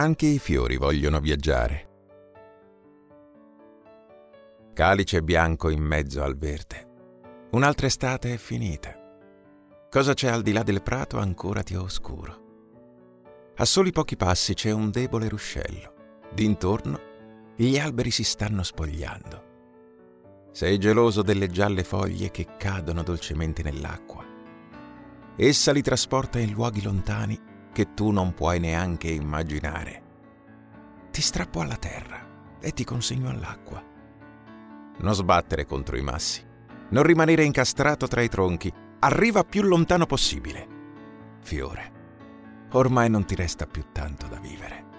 Anche i fiori vogliono viaggiare. Calice bianco in mezzo al verde. Un'altra estate è finita. Cosa c'è al di là del prato ancora ti oscuro. A soli pochi passi c'è un debole ruscello. D'intorno gli alberi si stanno spogliando. Sei geloso delle gialle foglie che cadono dolcemente nell'acqua. Essa li trasporta in luoghi lontani che tu non puoi neanche immaginare. Ti strappo alla terra e ti consegno all'acqua. Non sbattere contro i massi, non rimanere incastrato tra i tronchi, arriva più lontano possibile. Fiore, ormai non ti resta più tanto da vivere.